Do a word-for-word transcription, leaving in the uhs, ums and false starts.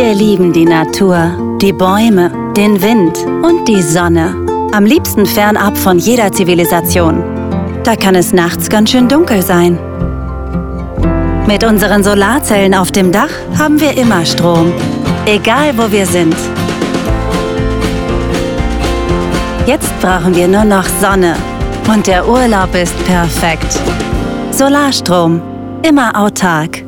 Wir lieben die Natur, die Bäume, den Wind und die Sonne. Am liebsten fernab von jeder Zivilisation. Da kann es nachts ganz schön dunkel sein. Mit unseren Solarzellen auf dem Dach haben wir immer Strom. Egal, wo wir sind. Jetzt brauchen wir nur noch Sonne. Und der Urlaub ist perfekt. Solarstrom. Immer autark.